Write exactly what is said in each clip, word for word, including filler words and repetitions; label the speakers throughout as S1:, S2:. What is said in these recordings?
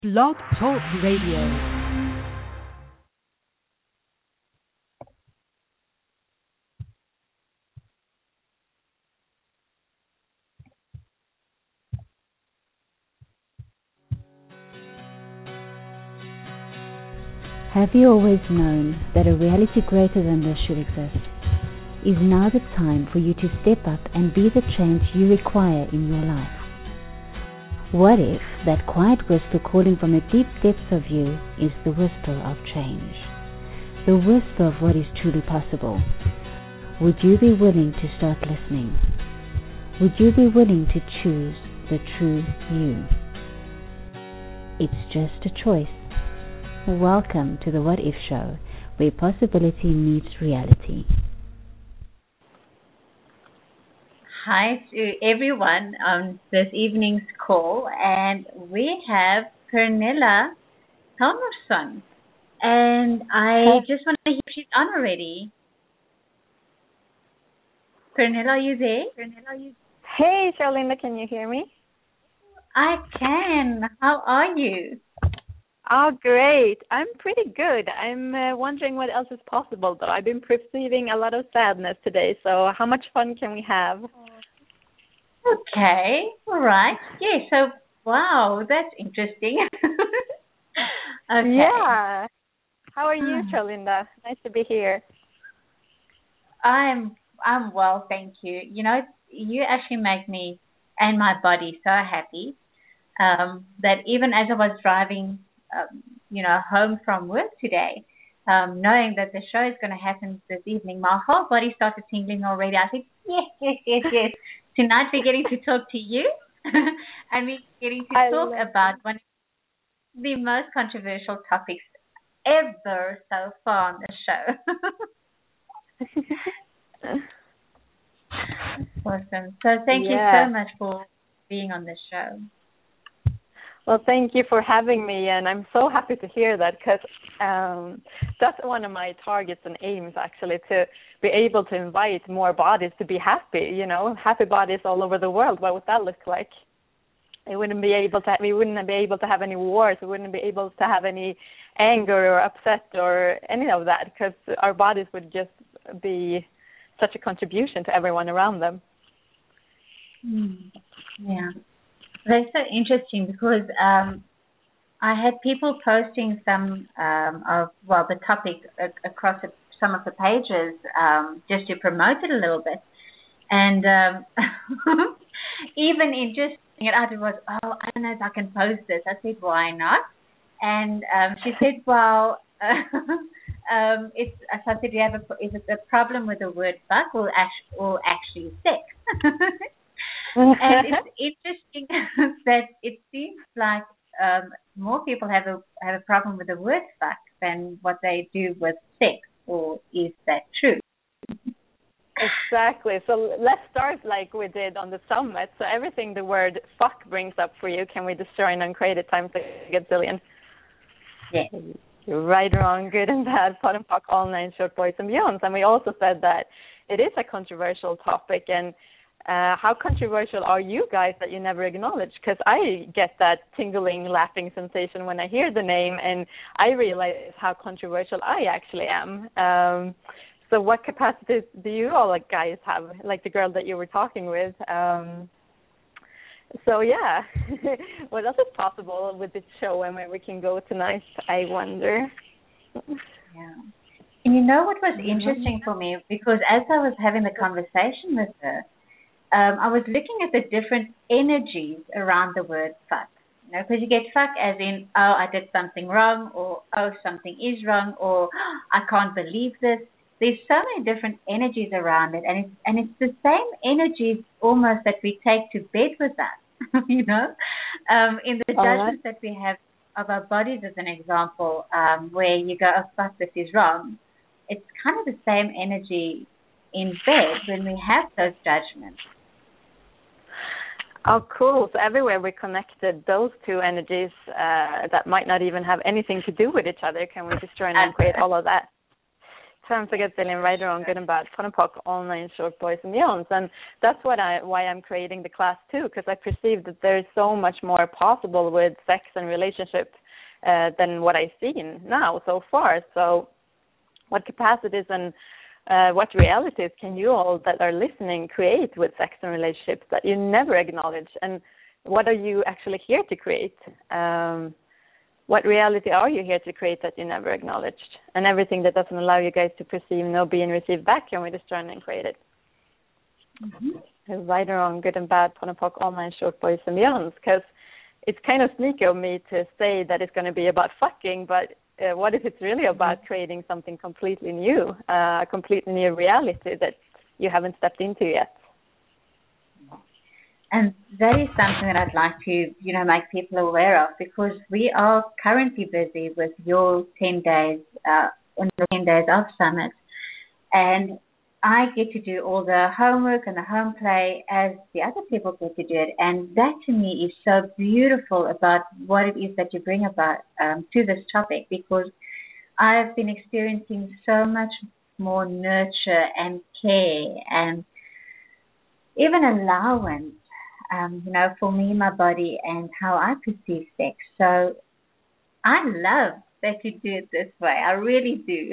S1: Blog Talk Radio.
S2: Have you always known that a reality greater than this should exist? Is now the time for you to step up and be the change you require in your life? What if that quiet whisper calling from the deep depths of you is the whisper of change? The whisper of what is truly possible? Would you be willing to start listening? Would you be willing to choose the true you? It's just a choice. Welcome to the What If Show, where possibility meets reality.
S3: Hi to everyone on this evening's call, and we have Pernilla Helmersson, and I just want to hear if she's on already. Pernilla, are you there? Pernilla, are you?
S4: Hey, Charlinda, can you hear me?
S3: I can. How are you?
S4: Oh, great. I'm pretty good. I'm uh, wondering what else is possible, though. I've been perceiving a lot of sadness today, so how much fun can we have?
S3: Okay, all right. Yeah, so, wow, that's interesting. Okay.
S4: Yeah. How are you, Charlinda? Nice to be here.
S3: I'm I'm well, thank you. You know, you actually make me and my body so happy um, that even as I was driving Um, you know, home from work today, um, knowing that the show is going to happen this evening, my whole body started tingling already. I said, yes, yes, yes, yes. Tonight we're getting to talk to you and we're getting to
S4: I
S3: talk about
S4: that.
S3: one of the most controversial topics ever so far on the show. Awesome. So thank
S4: yeah.
S3: you so much for being on the show.
S4: Well, thank you for having me, and I'm so happy to hear that because um, that's one of my targets and aims, actually, to be able to invite more bodies to be happy, you know, happy bodies all over the world. What would that look like? We wouldn't be able to, we wouldn't be able to have any wars. We wouldn't be able to have any anger or upset or any of that because our bodies would just be such a contribution to everyone around them.
S3: Mm. Yeah. That's so interesting because um, I had people posting some um, of, well, the topic a- across a, some of the pages um, just to promote it a little bit. And um, even in just thinking it out, it was, oh, I don't know if I can post this. I said, why not? And um, she said, well, um, it's, so I said, do you have a, is it a problem with the word fuck or, act- or actually sex? And it's interesting that it seems like um, more people have a have a problem with the word fuck than what they do with sex, or is that true?
S4: Exactly. So let's start like we did on the summit. So everything the word fuck brings up for you, can we destroy and uncreate it times a gazillion?
S3: Yes.
S4: You're right, wrong, good and bad, pot and pock, all nine short boys and beyonds. And we also said that it is a controversial topic, and Uh, how controversial are you guys that you never acknowledge? Because I get that tingling, laughing sensation when I hear the name, and I realize how controversial I actually am. Um, so what capacities do you all like guys have, like the girl that you were talking with? Um, so, yeah, what else is possible with this show and where we can go tonight, I wonder.
S3: Yeah. And you know what was interesting for me? Because as I was having the conversation with her, Um, I was looking at the different energies around the word fuck. You know, because you get fuck as in, oh, I did something wrong, or oh, something is wrong, or oh, I can't believe this. There's so many different energies around it, and it's and it's the same energies almost that we take to bed with us. You know, um, in the
S4: All
S3: judgments
S4: right.
S3: that we have of our bodies, as an example, um, where you go, oh, fuck, this is wrong. It's kind of the same energy in bed when we have those judgments.
S4: Oh, cool. So everywhere we connected those two energies uh, that might not even have anything to do with each other, can we destroy and create all of that? Fem för gut feeling, right or wrong, good and bad, fun and puck, all nine short boys and beyonds. And that's what I why I'm creating the class too, because I perceive that there's so much more possible with sex and relationship uh, than what I've seen now so far. So what capacities and uh, what realities can you all that are listening create with sex and relationships that you never acknowledge? And what are you actually here to create? Um, What reality are you here to create that you never acknowledged? And everything that doesn't allow you guys to perceive, know, be, and receive back can we destroy and create it. Mm-hmm. Right or wrong, good and bad, pon and pock, all nine short boys and beyonds. Because it's kind of sneaky of me to say that it's going to be about fucking, but uh, what if it's really about creating something completely new, uh, a completely new reality that you haven't stepped into yet?
S3: And that is something that I'd like to, you know, make people aware of, because we are currently busy with your ten days, uh, in the ten days of Summit. And I get to do all the homework and the home play as the other people get to do it. And that to me is so beautiful about what it is that you bring about um, to this topic, because I've been experiencing so much more nurture and care and even allowance. Um, you know, for me, my body, and how I perceive sex. So I love that you do it this way. I really do.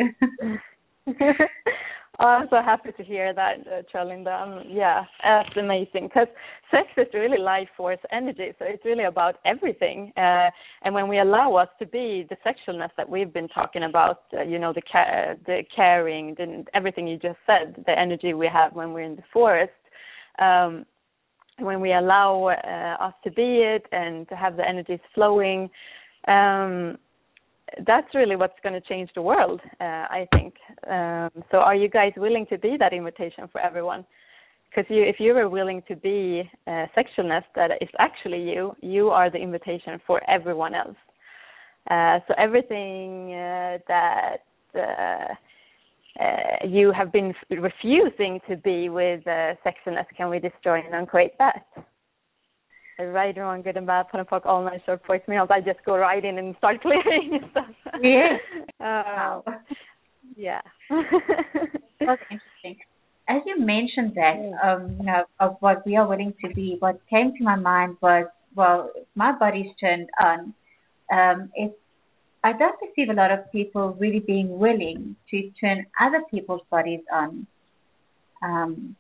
S4: I'm so happy to hear that, uh, Charlinda. Um, yeah, that's amazing, because sex is really life force energy, so it's really about everything. Uh, and when we allow us to be the sexualness that we've been talking about, uh, you know, the ca- the caring, the, everything you just said, the energy we have when we're in the forest, um, when we allow uh, us to be it and to have the energies flowing, um, that's really what's going to change the world, uh, I think. Um, so are you guys willing to be that invitation for everyone? Because you, if you were willing to be uh, sexualness that is actually you, you are the invitation for everyone else. Uh, so everything uh, that... Uh, Uh, you have been f- refusing to be with uh, sexiness, can we destroy and uncreate that? Right or wrong, good and bad, put and poke, all night short voice meals. I just go right in and start clearing stuff.
S3: Yeah.
S4: Uh,
S3: wow.
S4: Yeah.
S3: That's interesting. As you mentioned that, um, you know, of what we are willing to be, what came to my mind was, well, my body's turned on. Um, it's I don't perceive a lot of people really being willing to turn other people's bodies on, um,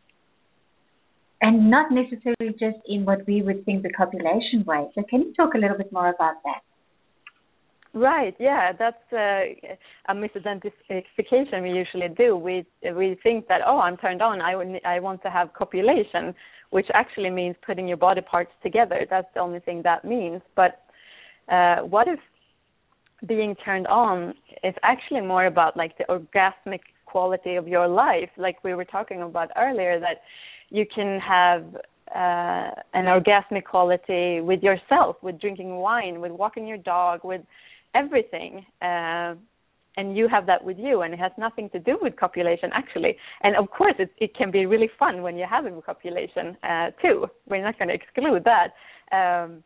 S3: and not necessarily just in what we would think the copulation way. So can you talk a little bit more about that?
S4: Right, yeah, that's uh, a misidentification we usually do. We we think that, oh, I'm turned on, I, would, I want to have copulation, which actually means putting your body parts together. That's the only thing that means. But uh, what if being turned on is actually more about like the orgasmic quality of your life, like we were talking about earlier, that you can have uh, an orgasmic quality with yourself, with drinking wine, with walking your dog, with everything, uh, and you have that with you, and it has nothing to do with copulation actually. And of course it, it can be really fun when you have a copulation uh, too. We're not going to exclude that, um,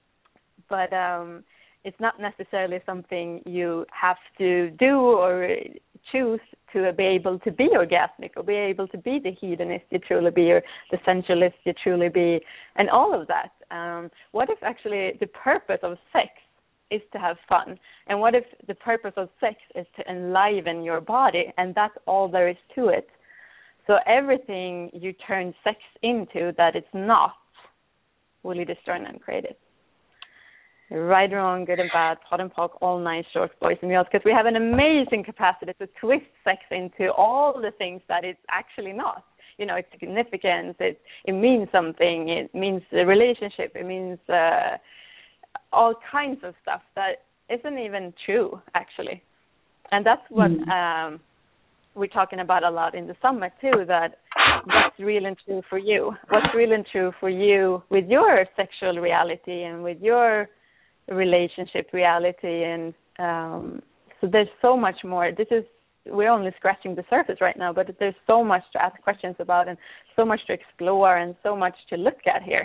S4: but um, it's not necessarily something you have to do or choose to be able to be orgasmic or be able to be the hedonist you truly be, or the sensualist you truly be, and all of that. Um, what if actually the purpose of sex is to have fun? And what if the purpose of sex is to enliven your body, and that's all there is to it? So everything you turn sex into that it's not, will you destroy and uncreate it? Right or wrong, good and bad, pot and pock, all nice short boys and girls, because we have an amazing capacity to twist sex into all the things that it's actually not. You know, it's significance, it, it means something, it means a relationship, it means uh, all kinds of stuff that isn't even true, actually. And that's what mm. um, we're talking about a lot in the summit, too, that what's real and true for you. What's real and true for you with your sexual reality and with your relationship reality, and um, so there's so much more. This is we're only scratching the surface right now, but there's so much to ask questions about, and so much to explore, and so much to look at here.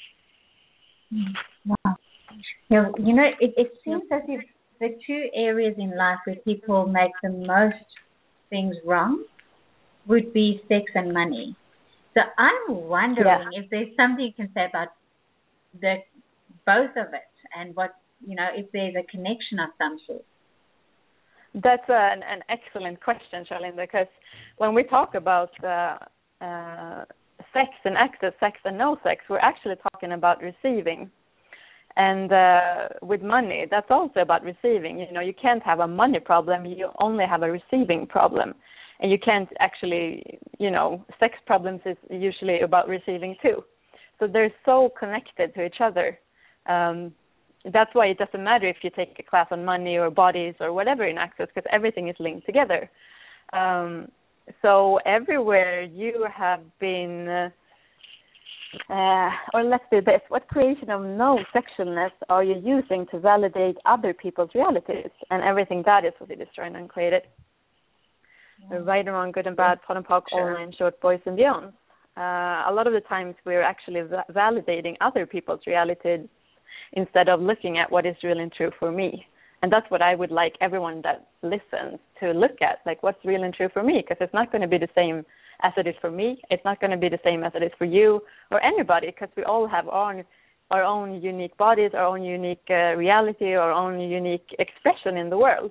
S3: Wow. You know, you know it, it seems as if the two areas in life where people make the most things wrong would be sex and money. So I'm wondering yeah. if there's something you can say about the both of it and what, you know, if there's a connection of some sort.
S4: That's an, an excellent question, Charlene, because when we talk about uh, uh, sex and access, sex and no sex, we're actually talking about receiving. And uh, with money, that's also about receiving. You know, you can't have a money problem, you only have a receiving problem. And you can't actually, you know, sex problems is usually about receiving too. So they're so connected to each other. Um, that's why it doesn't matter if you take a class on money or bodies or whatever in Access, because everything is linked together. Um, so everywhere you have been, uh, uh, or let's do this, what creation of no sexualness are you using to validate other people's realities? And everything that is what it is trying to create it. Yeah. Right and wrong, good and bad, pot and pock, sure. Online, short, boys and beyond. Uh, a lot of the times we're actually va- validating other people's realities instead of looking at what is real and true for me. And that's what I would like everyone that listens to look at, like what's real and true for me, because it's not going to be the same as it is for me. It's not going to be the same as it is for you or anybody, because we all have our own, our own unique bodies, our own unique uh, reality, our own unique expression in the world.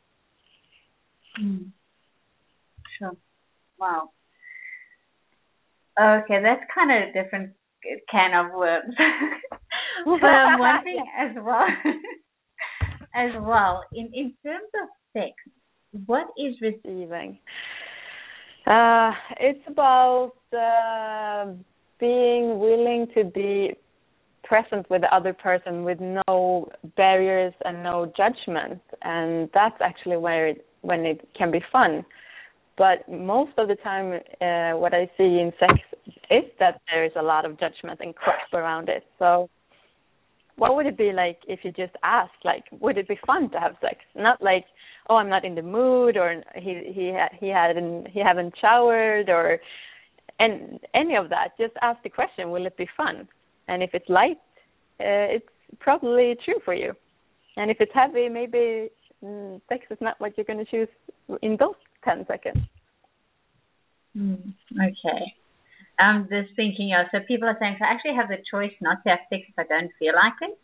S3: Mm. Sure. Wow. Okay, that's kind of a different can of worms. But I'm wondering as well, as well, in, in terms of sex, what is receiving?
S4: Uh, it's about uh, being willing to be present with the other person with no barriers and no judgment, and that's actually where it, when it can be fun. But most of the time, uh, what I see in sex is that there's a lot of judgment and crap around it. So what would it be like if you just asked, like, would it be fun to have sex? Not like, oh, I'm not in the mood, or he he he hadn't he haven't showered, or and any of that. Just ask the question, will it be fun? And if it's light, uh, it's probably true for you. And if it's heavy, maybe mm, sex is not what you're going to choose in those ten seconds.
S3: Mm, okay. I'm just thinking, oh, so people are saying, so I actually have the choice not to have sex if I don't feel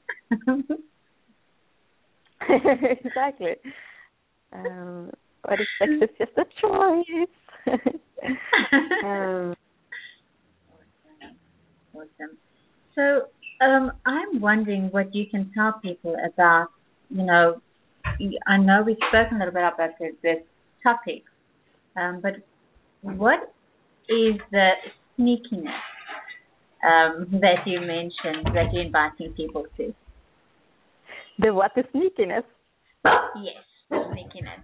S3: like
S4: it. Exactly. Um, but if sex is just a choice. um,
S3: awesome. So um, I'm wondering what you can tell people about, you know, I know we've spoken a little bit about this, this topic, um, but what is the sneakiness um, that you mentioned that you're inviting people to?
S4: The what? The sneakiness?
S3: Yes, the sneakiness.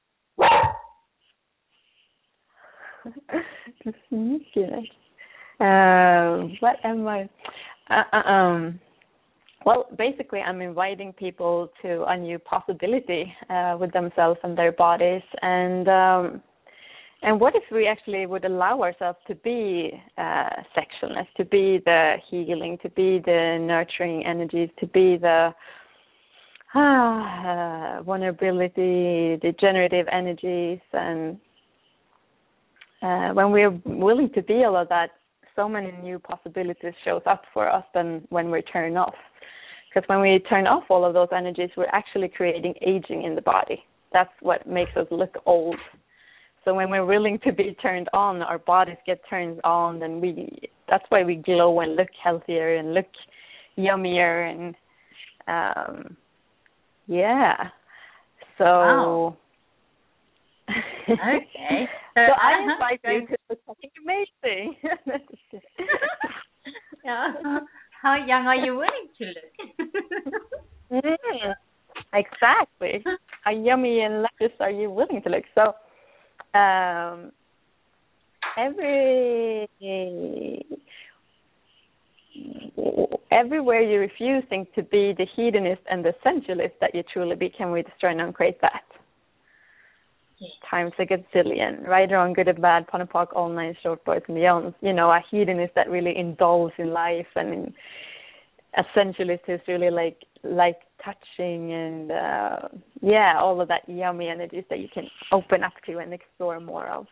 S4: The sneakiness. Uh, what am I? Uh, uh, um. Well, basically, I'm inviting people to a new possibility uh, with themselves and their bodies, and um, and what if we actually would allow ourselves to be uh, sexualness, to be the healing, to be the nurturing energies, to be the uh, vulnerability, the generative energies, and uh, when we're willing to be all of that, so many new possibilities shows up for us than when we turn off. Because when we turn off all of those energies, we're actually creating aging in the body. That's what makes us look old. So when we're willing to be turned on, our bodies get turned on, and we that's why we glow and look healthier and look yummier. And um, yeah. So.
S3: Wow. Okay.
S4: So uh, I invite you to something amazing.
S3: Yeah. How young are you willing to look?
S4: mm, exactly. How yummy and luscious are you willing to look? So, um, every everywhere you're refusing to be the hedonist and the sensualist that you truly be, can we destroy and uncreate that? Yes. Times a gazillion, right or wrong, good and bad, pot and pock, all nine, short, boys and beyond. You know, a hedonist that really indulges in life and in, a sensualist who's really like like touching and uh, yeah, all of that yummy energies that you can open up to and explore more of.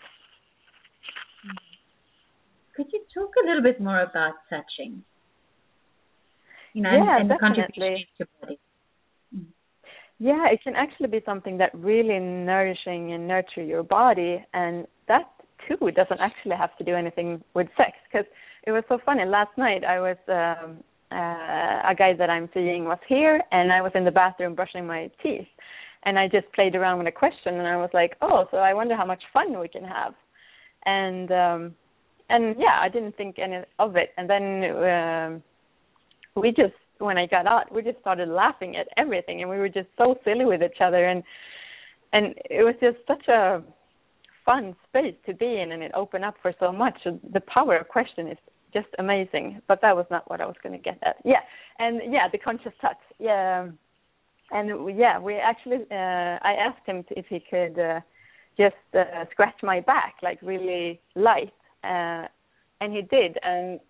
S3: Could you talk a little bit more about touching? You know,
S4: yeah,
S3: and, and the
S4: definitely.
S3: contribution to your body. Mm.
S4: Yeah, it can actually be something that really nourishing and nurture your body, and that too doesn't actually have to do anything with sex. Because it was so funny. Last night I was um, uh, a guy that I'm seeing was here, and I was in the bathroom brushing my teeth, and I just played around with a question, and I was like, oh, so I wonder how much fun we can have, and um, and yeah, I didn't think any of it, and then um, we just when I got out, we just started laughing at everything, and we were just so silly with each other, and and it was just such a fun space to be in, and it opened up for so much. The power of question is just amazing, but that was not what I was going to get at. Yeah, and yeah, the conscious touch. Yeah, and yeah, we actually, uh, I asked him to, if he could uh, just uh, scratch my back, like really light, uh, and he did, and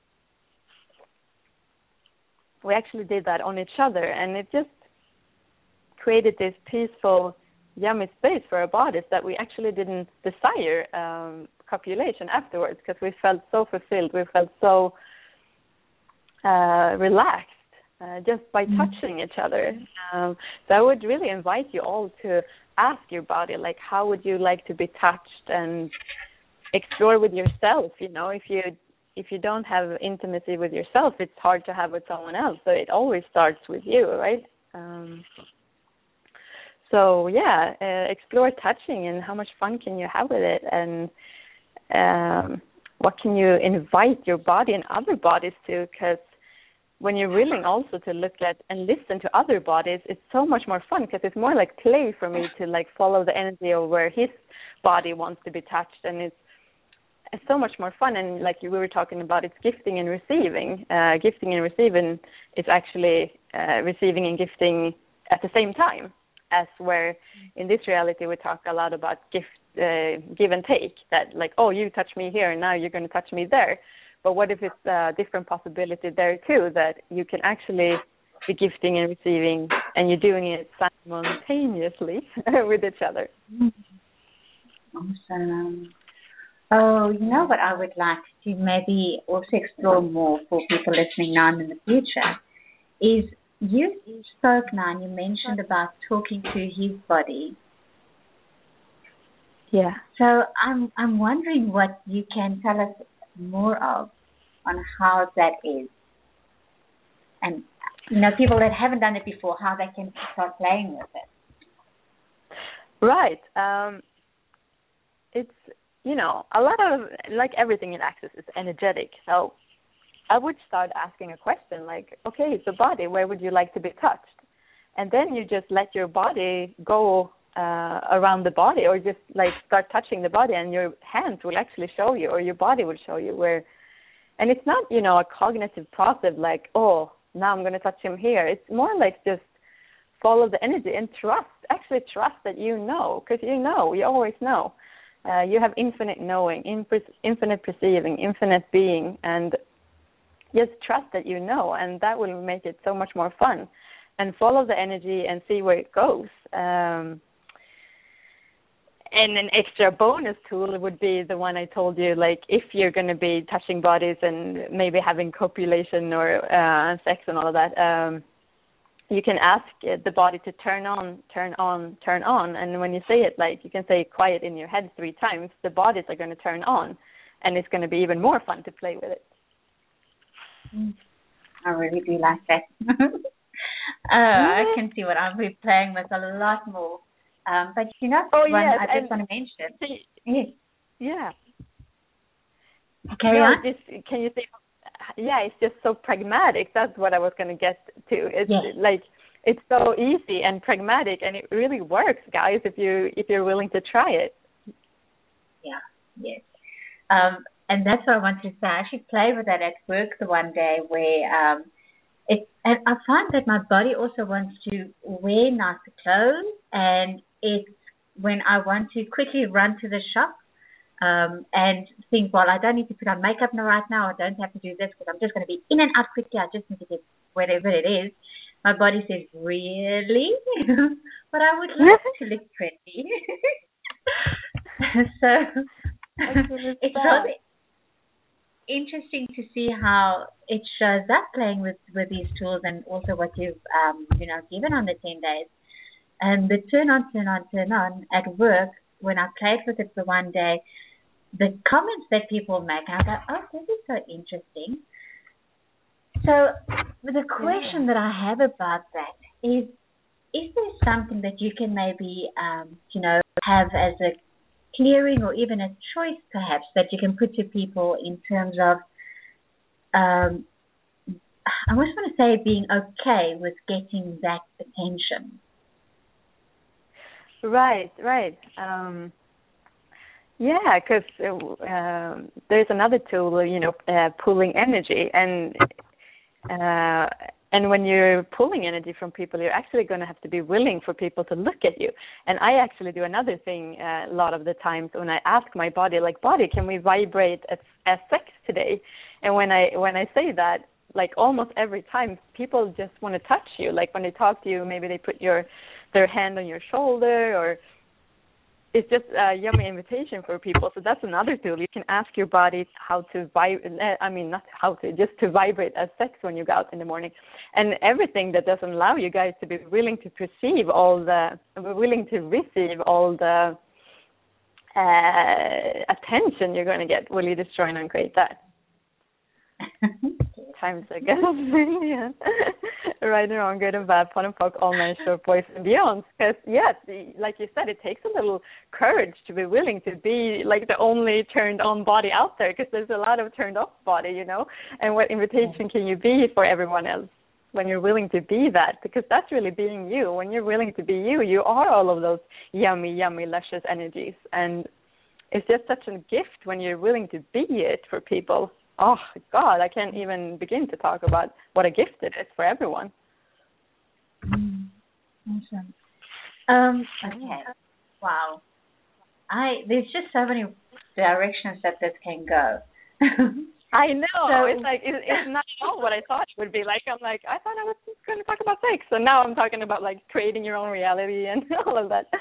S4: we actually did that on each other, and it just created this peaceful, yummy space for our bodies that we actually didn't desire um, copulation afterwards, because we felt so fulfilled, we felt so uh, relaxed uh, just by mm-hmm. touching each other. Um, so I would really invite you all to ask your body, like, how would you like to be touched, and explore with yourself. You know, if you if you don't have intimacy with yourself, it's hard to have with someone else. So it always starts with you, right? Um, so yeah, uh, explore touching, and how much fun can you have with it, and um, what can you invite your body and other bodies to? Because when you're willing also to look at and listen to other bodies, it's so much more fun, because it's more like play for me to like follow the energy of where his body wants to be touched, and it's it's so much more fun. And like we were talking about, it's gifting and receiving. Uh, gifting and receiving is actually uh, receiving and gifting at the same time, as where in this reality we talk a lot about gift, uh, give and take, that like, oh, you touch me here, and now you're going to touch me there. But what if it's a different possibility there too, that you can actually be gifting and receiving, and you're doing it simultaneously with each other?
S3: Awesome. Oh, you know what I would like to maybe also explore more for people listening now and in the future is, you spoke now and you mentioned about talking to his body.
S4: Yeah.
S3: So I'm I'm wondering what you can tell us more of on how that is. And, you know, people that haven't done it before, how they can start playing with it.
S4: Right. Um, it's, you know, a lot of, like everything in Access is energetic. So I would start asking a question like, okay, the body, where would you like to be touched? And then you just let your body go uh, around the body, or just like start touching the body, and your hands will actually show you, or your body will show you where. And it's not, you know, a cognitive process like, oh, now I'm going to touch him here. It's more like just follow the energy and trust, actually trust that you know, because you know, you always know. Uh, you have infinite knowing, infinite perceiving, infinite being, and just trust that you know, and that will make it so much more fun. And follow the energy and see where it goes. Um, and an extra bonus tool would be the one I told you, like if you're going to be touching bodies and maybe having copulation or uh, sex and all of that, um, you can ask the body to turn on, turn on, turn on. And when you say it, like you can say it quiet in your head three times, the bodies are going to turn on, and it's going to be even more fun to play with it.
S3: I really do like that. uh, I can see what I'll be playing with a lot more. Um, but you know,
S4: oh,
S3: one
S4: yes,
S3: I just want to mention. Yes.
S4: Yeah.
S3: Carry
S4: no,
S3: on.
S4: Just, can you say? Yeah, it's just so pragmatic. That's what I was going to get to. It's
S3: yes.
S4: like it's so easy and pragmatic, and it really works, guys. If you if you're willing to try it.
S3: Yeah. Yes. Um, and that's what I wanted to say. I actually played with that at work the one day where um, it. And I find that my body also wants to wear nicer clothes, and it's when I want to quickly run to the shop um, and think, well, I don't need to put on makeup now right now. I don't have to do this because I'm just going to be in and out quickly. I just need to get whatever it is. My body says, really? But I would like to look pretty. So it's really interesting to see how it shows up playing with, with these tools, and also what you've um, you know given on the ten days. And the turn on, turn on, turn on at work, when I played with it for one day, the comments that people make, I go, oh, this is so interesting. So the question that I have about that is, is there something that you can maybe, um, you know, have as a clearing or even a choice perhaps that you can put to people in terms of, um, I almost want to say being okay with getting that attention?
S4: Right, right. Um, yeah, because uh, um, there's another tool, you know, uh, pulling energy, and uh, and when you're pulling energy from people, you're actually going to have to be willing for people to look at you. And I actually do another thing uh, a lot of the times when I ask my body, like, body, can we vibrate as, as sex today? And when I when I say that, like almost every time, people just want to touch you. Like when they talk to you, maybe they put your their hand on your shoulder, or it's just a yummy invitation for people. So that's another tool. You can ask your body how to vibrate. I mean, not how to, just to vibrate as sex when you go out in the morning. And everything that doesn't allow you guys to be willing to perceive all the, willing to receive all the uh, attention you're going to get, will you destroy and uncreate that? Times I guess. Yeah. Right and wrong, good and bad, fun and fuck, all nine short boys and beyonds. Because yes, like you said, it takes a little courage to be willing to be like the only turned on body out there, because there's a lot of turned off body, you know. And what invitation can you be for everyone else when you're willing to be that? Because that's really being you. When you're willing to be you, you are all of those yummy, yummy, luscious energies. And it's just such a gift when you're willing to be it for people. Oh, God, I can't even begin to talk about what a gift it is for everyone.
S3: Mm, awesome. Um, okay. Wow. I There's just so many directions that this can go.
S4: I know.
S3: So,
S4: it's like, it, it's not at all what I thought it would be. Like, I'm like, I thought I was going to talk about sex. So now I'm talking about, like, creating your own reality and all of that.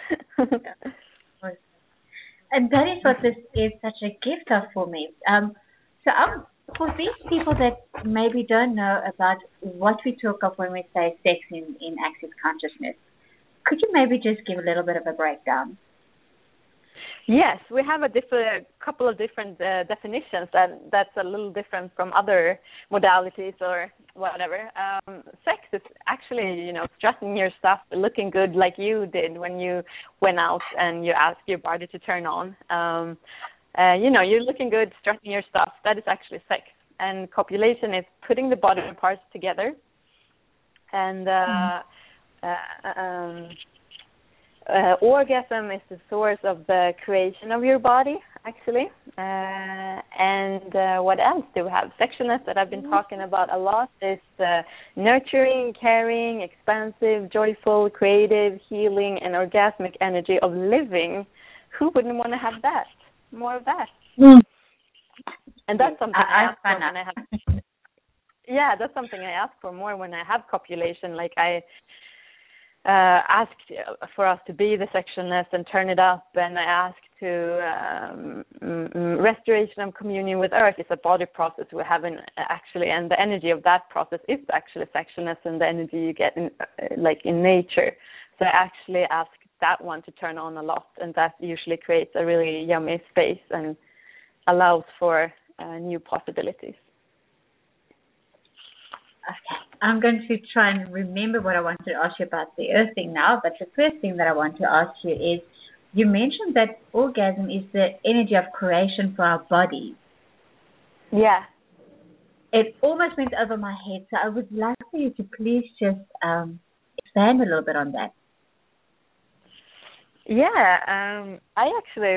S3: And that is what this is such a gift of for me. Um, So um, for these people that maybe don't know about what we talk of when we say sex in, in Access Consciousness, could you maybe just give a little bit of a breakdown?
S4: Yes, we have a different, couple of different uh, definitions that that's a little different from other modalities or whatever. Um, sex is actually, you know, strutting your stuff, looking good like you did when you went out and you asked your body to turn on. Um, Uh, you know, you're looking good, strutting your stuff. That is actually sex. And copulation is putting the body parts together. And uh, mm-hmm. uh, um, uh, orgasm is the source of the creation of your body, actually. Uh, and uh, what else do we have? Sexualness that I've been mm-hmm. talking about a lot is uh, nurturing, caring, expansive, joyful, creative, healing, and orgasmic energy of living. Who wouldn't want to have that? More of that. Mm. And that's something I, I ask for when I have yeah, that's something I ask for more when I have copulation. Like I uh, ask for us to be the sexualness and turn it up, and I ask to um, restoration of communion with earth is a body process we have in actually, and the energy of that process is actually sexualness and the energy you get in uh, like in nature. So I actually ask that one to turn on a lot, and that usually creates a really yummy space and allows for uh, new possibilities.
S3: Okay, I'm going to try and remember what I wanted to ask you about the earthing now, but the first thing that I want to ask you is, you mentioned that orgasm is the energy of creation for our bodies.
S4: Yeah.
S3: It almost went over my head, so I would like for you to please just um, expand a little bit on that.
S4: Yeah, um, I actually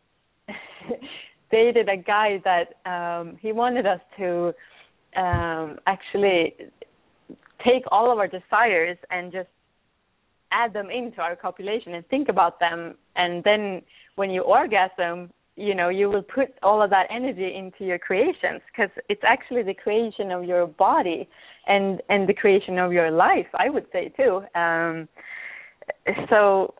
S4: dated a guy that um, he wanted us to um, actually take all of our desires and just add them into our copulation and think about them. And then when you orgasm, you know, you will put all of that energy into your creations, because it's actually the creation of your body and and the creation of your life, I would say too. Um, so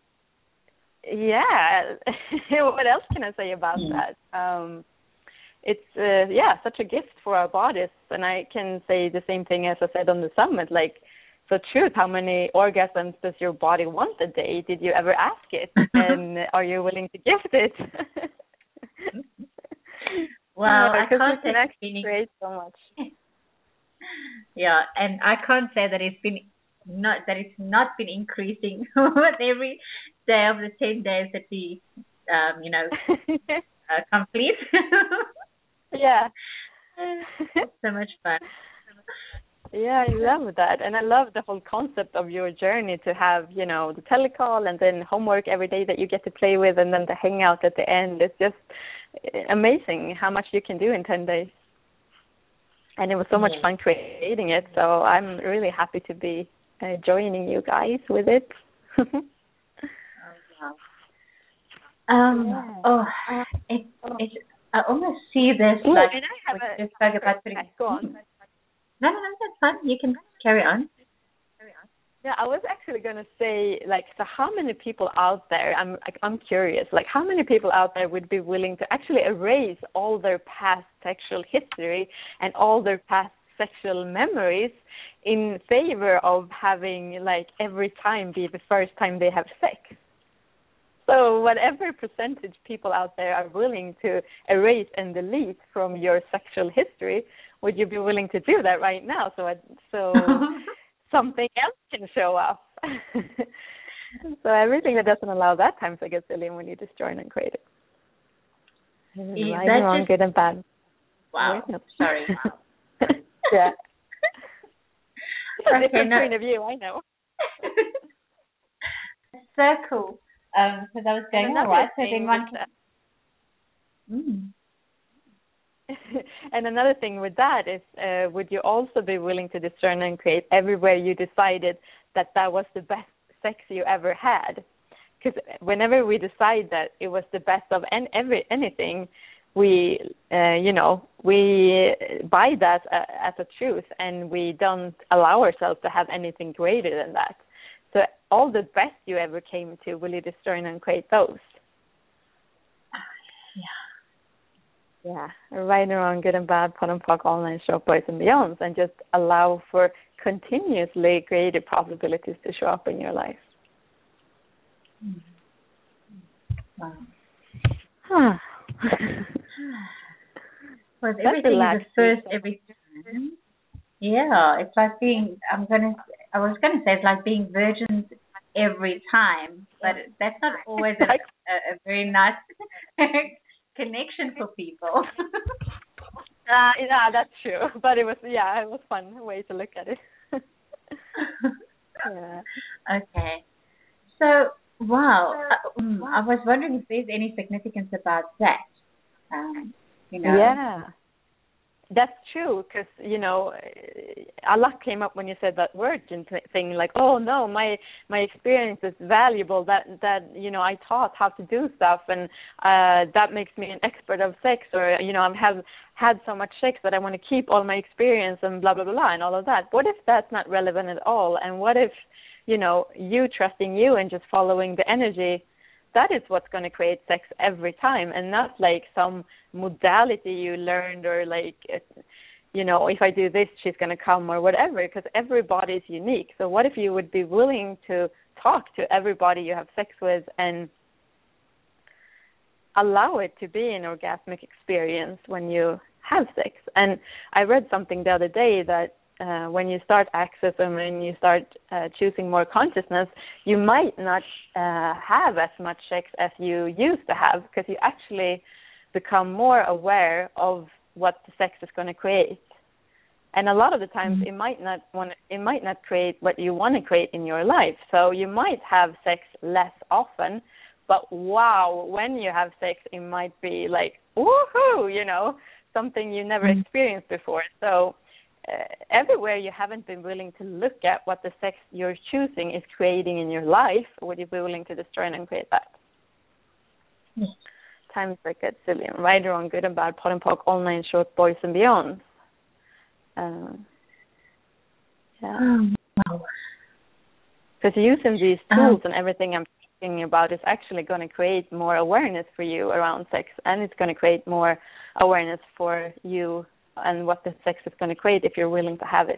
S4: yeah, what else can I say about mm. that? Um, it's uh, yeah, such a gift for our bodies, and I can say the same thing as I said on the summit, like. So truth, how many orgasms does your body want a day? Did you ever ask it? And are you willing to gift it?
S3: Well,
S4: yeah,
S3: I can't say
S4: it's been great so much.
S3: Yeah, and I can't say that it's been not that it's not been increasing with every day of the ten days that we, um, you know, uh, complete.
S4: Yeah,
S3: it's so much fun.
S4: Yeah, I love that. And I love the whole concept of your journey to have, you know, the telecall and then homework every day that you get to play with, and then the hangout at the end. It's just amazing how much you can do in ten days. And it was so much fun creating it. So I'm really happy to be uh, joining you guys with it.
S3: um, yeah. Oh, it, it, I almost see this.
S4: Ooh,
S3: like,
S4: and I have a,
S3: just spoke about putting,
S4: okay, go on.
S3: No, no, no, that's fine. You can carry on.
S4: Yeah, I was actually going to say, like, so how many people out there, I'm I'm curious, like, how many people out there would be willing to actually erase all their past sexual history and all their past sexual memories in favor of having, like, every time be the first time they have sex? So whatever percentage people out there are willing to erase and delete from your sexual history, would you be willing to do that right now so I, so something else can show up? So everything that doesn't allow that time to get silly when you destroy and create it.
S3: Yeah,
S4: right, wrong,
S3: just,
S4: good and bad.
S3: Wow. Sorry. Wow.
S4: Yeah.
S3: Okay,
S4: different
S3: no.
S4: point of view, I know.
S3: So cool. Um, because I was going, all right, so then one can... Mm.
S4: And another thing with that is, uh, would you also be willing to discern and create everywhere you decided that that was the best sex you ever had? Because whenever we decide that it was the best of an, every anything, we, uh, you know, we buy that uh, as a truth, and we don't allow ourselves to have anything greater than that. So all the best you ever came to, will you discern and create those? Yeah, right and wrong, good and bad, pot and pock, online shop, boys and beyonds, and just allow for continuously creative possibilities to show up in your life.
S3: Wow.
S4: Huh.
S3: Well, everything is a first every time. Yeah, it's like being, I'm going to, I was going to say it's like being virgins every time, but that's not always a, a, a very nice connection for people.
S4: uh, yeah, that's true. But it was, yeah, it was fun way to look at it. Yeah.
S3: Okay. So, wow. Uh, um, I was wondering if there's any significance about that. Um, you know.
S4: Yeah. That's true, because, you know, a lot came up when you said that virgin thing, like, oh, no, my my experience is valuable, that, that you know, I taught how to do stuff, and uh, that makes me an expert of sex, or, you know, I have had so much sex that I want to keep all my experience and blah, blah, blah, blah, and all of that. What if that's not relevant at all? And what if, you know, you trusting you and just following the energy, that is what's going to create sex every time, and not like some modality you learned, or like, you know, if I do this, she's going to come, or whatever, because everybody is unique. So what if you would be willing to talk to everybody you have sex with and allow it to be an orgasmic experience when you have sex? And I read something the other day that Uh, when you start access and when you start uh, choosing more consciousness, you might not uh, have as much sex as you used to have, because you actually become more aware of what the sex is going to create. And a lot of the times, mm-hmm. it might not want it might not create what you want to create in your life. So you might have sex less often, but wow, when you have sex, it might be like woohoo, you know, something you never mm-hmm. experienced before. So. Uh, everywhere you haven't been willing to look at what the sex you're choosing is creating in your life, would you be willing to destroy and create that?
S3: Yes.
S4: Time is Wicked, Cillian, Right or Wrong, Good and Bad, Pod and Pock, All Nine Short, Boys and Beyond. Um, yeah.
S3: Oh, wow.
S4: Because using these tools
S3: Um,
S4: and everything I'm talking about is actually going to create more awareness for you around sex, and it's going to create more awareness for you and what the sex is going to create if you're willing to have it.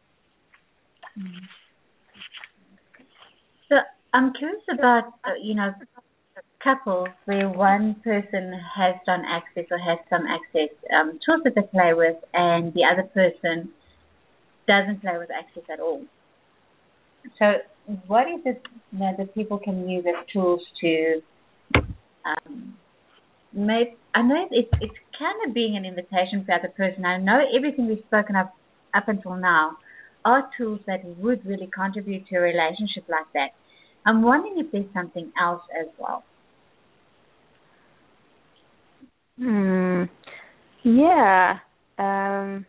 S3: So I'm curious about, uh, you know, couples where one person has done access or has some access um, tools that they play with, and the other person doesn't play with access at all. So what is it, you know, that people can use as tools to um, make, I know it's, it's kind of being an invitation for the other person. I know everything we've spoken of up until now are tools that would really contribute to a relationship like that. I'm wondering if there's something else as well.
S4: Hmm. Yeah. Um,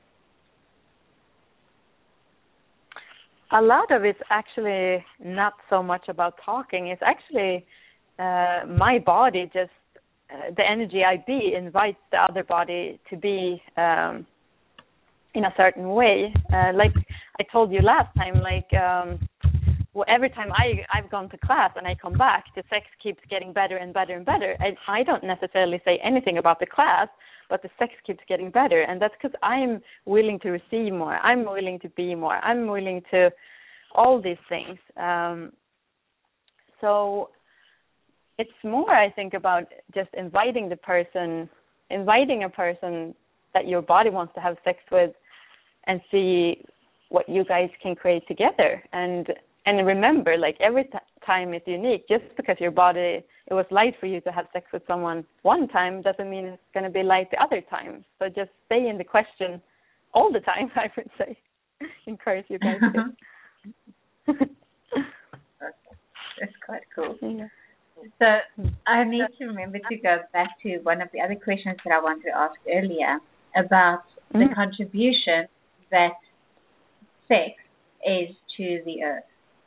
S4: a lot of it's actually not so much about talking. It's actually uh, my body just, uh, the energy I be invites the other body to be um, in a certain way. Uh, like I told you last time, like um, well, every time I, I've gone to class and I come back, the sex keeps getting better and better and better. And I don't necessarily say anything about the class, but the sex keeps getting better. And that's because I'm willing to receive more. I'm willing to be more. I'm willing to all these things. Um, so it's more, I think, about just inviting the person, inviting a person that your body wants to have sex with and see what you guys can create together. And And remember, like every t- time is unique. Just because your body, it was light for you to have sex with someone one time doesn't mean it's going to be light the other time. So just stay in the question all the time, I would say. Encourage you guys to.
S3: That's quite cool.
S4: Yeah.
S3: So I need to remember to go back to one of the other questions that I wanted to ask earlier about mm. the contribution that sex is to the earth.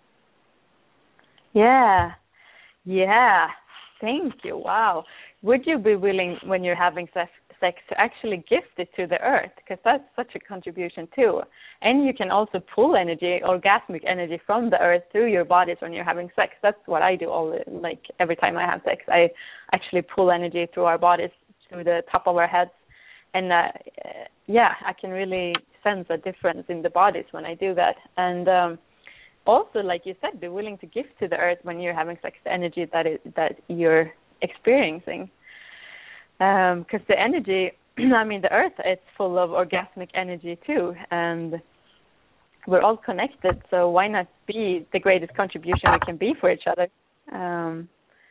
S4: Yeah, yeah. Thank you. Wow. Would you be willing, when you're having sex, sex to actually gift it to the earth? Because that's such a contribution too. And you can also pull energy, orgasmic energy from the earth through your bodies when you're having sex. That's what I do all the, like every time I have sex. I actually pull energy through our bodies, through the top of our heads. And uh, yeah, I can really sense a difference in the bodies when I do that. And um, also, like you said, be willing to give to the earth when you're having sex, the energy that is, that you're experiencing. Because um, the energy, I mean, the earth is full of orgasmic energy too, and we're all connected. So why not be the greatest contribution we can be for each other? Um,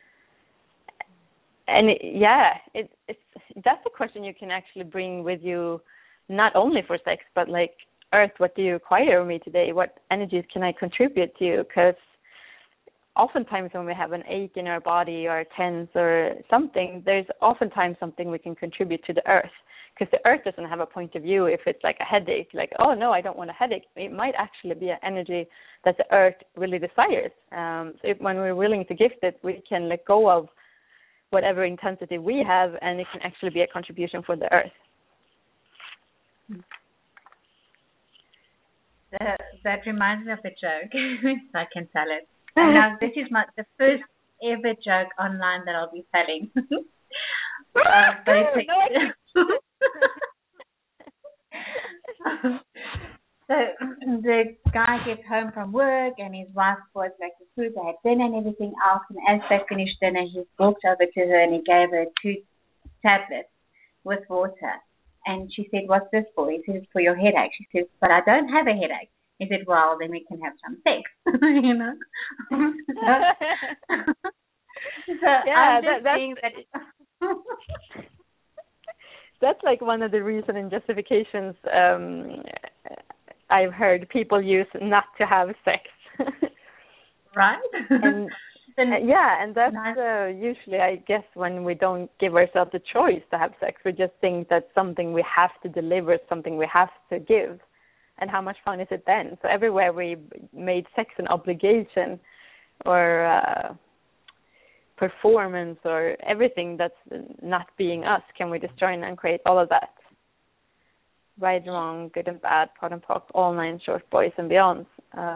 S4: and it, yeah, it, it's that's a question you can actually bring with you, not only for sex, but like, earth, what do you require of me today? What energies can I contribute to you? Because oftentimes when we have an ache in our body or tense or something, there's oftentimes something we can contribute to the earth. Because the earth doesn't have a point of view if it's like a headache, like, oh, no, I don't want a headache. It might actually be an energy that the earth really desires. Um, so if, when we're willing to gift it, we can let go of whatever intensity we have, and it can actually be a contribution for the earth.
S3: That, that reminds me of a joke. So I can tell it. And now this is my the first ever joke online that I'll be telling. uh, basically. So the guy gets home from work and his wife was back to food. They had dinner and everything else. And as they finished dinner, he walked over to her and he gave her two tablets with water. And she said, "What's this for?" He said, "It's for your headache." She says, "But I don't have a headache." He said, "Well, then we can have some sex." You know? so, so
S4: yeah,
S3: I'm just
S4: that,
S3: saying that...
S4: That's like one of the reasoning justifications um, I've heard people use not to have sex.
S3: Right?
S4: And, uh, yeah, and that's uh, usually, I guess, when we don't give ourselves the choice to have sex. We just think that's something we have to deliver, something we have to give. And how much fun is it then? So everywhere we made sex an obligation or uh, performance or everything that's not being us, can we destroy and uncreate all of that? Right and wrong, good and bad, POD and POC, all nine short boys and beyonds.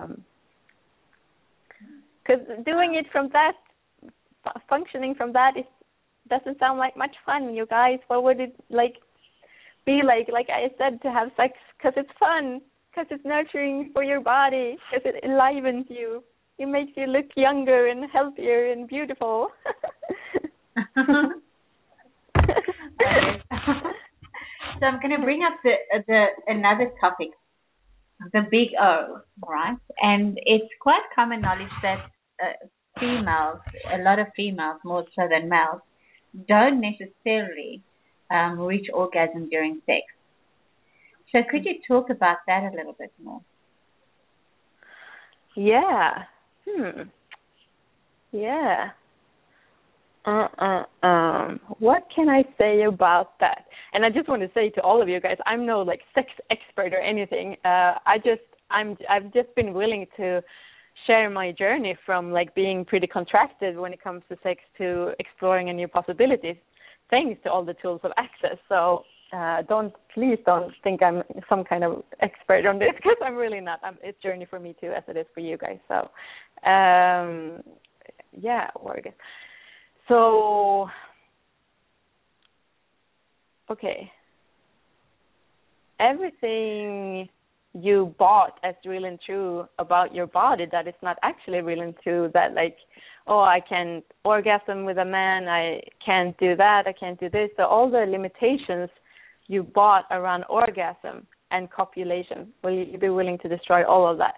S4: Because um, doing it from that, f- functioning from that, is doesn't sound like much fun, you guys. What would it like be like? Like I said, to have sex because it's fun, because it's nurturing for your body, because it enlivens you. It makes you look younger and healthier and beautiful.
S3: So I'm going to bring up the the another topic, the big O, right? And it's quite common knowledge that uh, females, a lot of females, more so than males, don't necessarily um, reach orgasm during sex. So could you talk about that a little bit more?
S4: Yeah. Hmm. Yeah. Uh, uh, um. What can I say about that? And I just want to say to all of you guys, I'm no like sex expert or anything. Uh, I just, I'm, I've just been willing to share my journey from like being pretty contracted when it comes to sex to exploring a new possibilities, thanks to all the tools of access. So uh, don't, please don't think I'm some kind of expert on this, because I'm really not. I'm, it's a journey for me too, as it is for you guys. So, um, yeah, orgasm. So, okay. Everything you bought as real and true about your body that is not actually real and true, that like, oh, I can't orgasm with a man, I can't do that, I can't do this. So all the limitations you bought around orgasm and copulation, will you be willing to destroy all of that?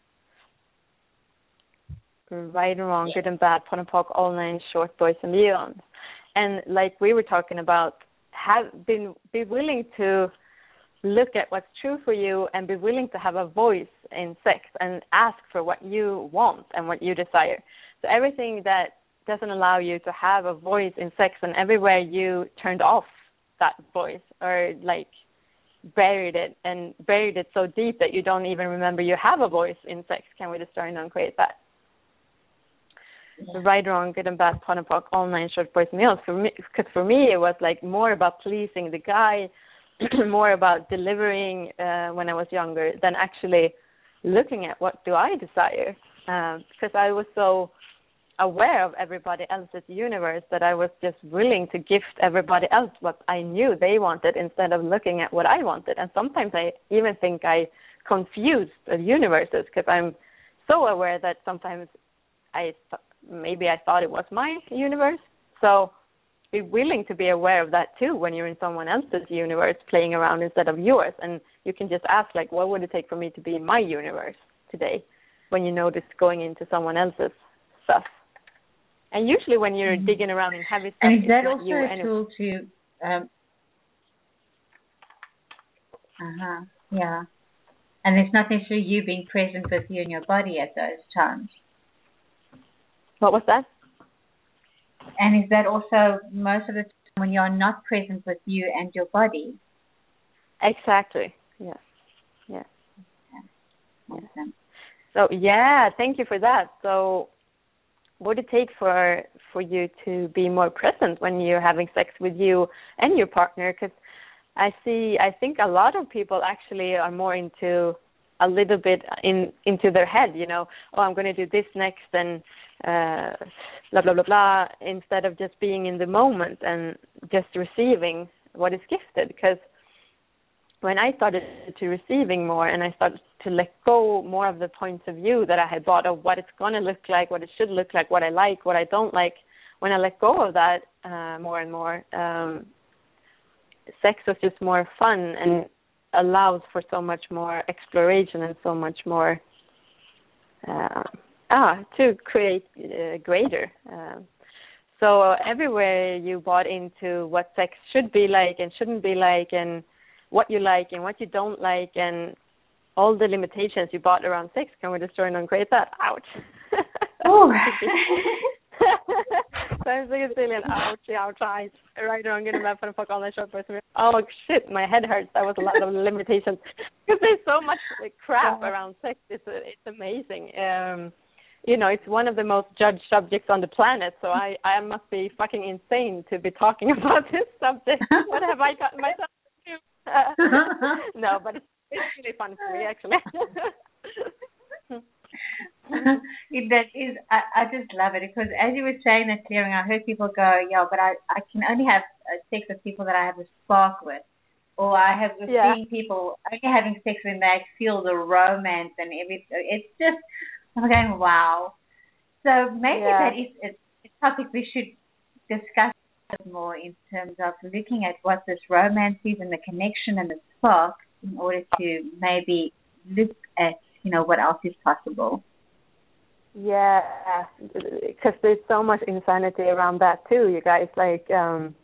S4: Right and wrong, good and bad, POD and POC, all nine short boys and beyond. And like we were talking about, have been be willing to look at what's true for you and be willing to have a voice in sex and ask for what you want and what you desire. So everything that doesn't allow you to have a voice in sex, and everywhere you turned off that voice or like buried it and buried it so deep that you don't even remember you have a voice in sex, can we destroy and uncreate that? Yeah. Right, wrong, good and bad, POD and POC, all nine short boys and beyond. For me, because for me it was like more about pleasing the guy, more about delivering uh, when I was younger than actually looking at what do I desire. Um, because I was so aware of everybody else's universe that I was just willing to gift everybody else what I knew they wanted instead of looking at what I wanted. And sometimes I even think I confused the universes, because I'm so aware that sometimes I th- maybe I thought it was my universe. So be willing to be aware of that too when you're in someone else's universe playing around instead of yours. And you can just ask, like, what would it take for me to be in my universe today, when you notice going into someone else's stuff. And usually when you're mm-hmm. digging around in heavy stuff,
S3: and is that
S4: it's
S3: also
S4: you
S3: a
S4: anyway.
S3: tool to um uh-huh yeah and it's not necessarily you being present with you and your body at those times.
S4: What was that?
S3: And is that also most of the time when you're not present with you and your body?
S4: Exactly. Yes. Yes.
S3: Okay. Awesome.
S4: So yeah, thank you for that. So what would it take for for you to be more present when you're having sex with you and your partner? Because I see, I think a lot of people actually are more into a little bit in into their head, you know, oh, I'm going to do this next and uh, blah, blah, blah, blah, instead of just being in the moment and just receiving what is gifted. Because when I started to receiving more and I started to let go more of the points of view that I had bought of what it's going to look like, what it should look like, what I like, what I don't like, when I let go of that uh, more and more, um, sex was just more fun and allows for so much more exploration and so much more uh, ah to create uh, greater. Uh, so everywhere you bought into what sex should be like and shouldn't be like, and what you like and what you don't like, and all the limitations you bought around sex, can we destroy and uncreate that? Ouch.
S3: Oh.
S4: I'm so silly and ouchie, ouch, eyes. Right, I'm going to map and fuck all that short person. Oh, shit, my head hurts. That was a lot of limitations. Because there's so much like, crap around sex. It's, uh, it's amazing. Um, you know, it's one of the most judged subjects on the planet. So I, I must be fucking insane to be talking about this subject. What have I gotten myself into? Uh, no, but it's, it's really fun for me, actually.
S3: it, that is, I, I just love it because as you were saying that, clearing, I heard people go, yeah, but I, I can only have sex with people that I have a spark with. Or I have been yeah. seeing people only having sex when they feel the romance and everything. It's just, I'm going, wow. So maybe yeah. that is a, a topic we should discuss more in terms of looking at what this romance is and the connection and the spark in order to maybe look at, you know, what else is possible.
S4: Yeah, because there's so much insanity around that too, you guys. Like, um,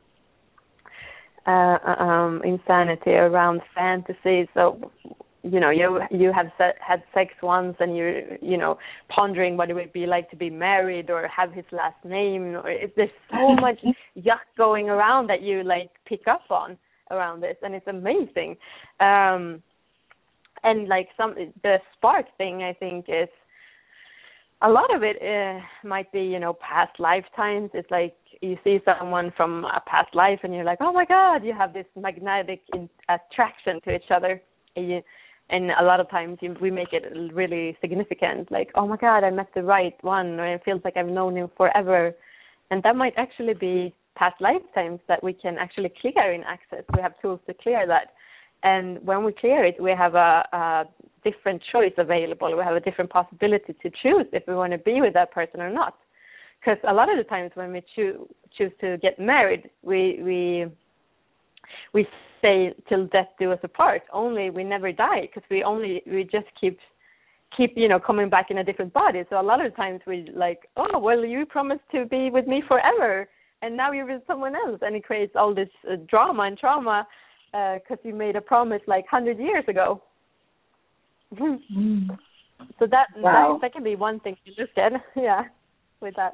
S4: Uh, um, insanity around fantasy. So, you know, you you have se- had sex once, and you're, you know, pondering what it would be like to be married or have his last name. Or if there's so much yuck going around that you like pick up on around this, and it's amazing. Um, and like some the spark thing, I think is. A lot of it uh, might be, you know, past lifetimes. It's like you see someone from a past life and you're like, oh, my God, you have this magnetic in- attraction to each other. And, you, and a lot of times you, we make it really significant, like, oh, my God, I met the right one, or it feels like I've known him forever. And that might actually be past lifetimes that we can actually clear in Access. We have tools to clear that. And when we clear it, we have a, a different choice available. We have a different possibility to choose if we want to be with that person or not. Because a lot of the times when we choo- choose to get married, we we we say till death do us apart. Only we never die because we only we just keep keep you know coming back in a different body. So a lot of the times we like, oh well, you promised to be with me forever, and now you're with someone else, and it creates all this uh, drama and trauma. Because uh, you made a promise like one hundred years ago. Mm. So that,
S3: wow.
S4: that that can be one thing to look at, yeah, with that.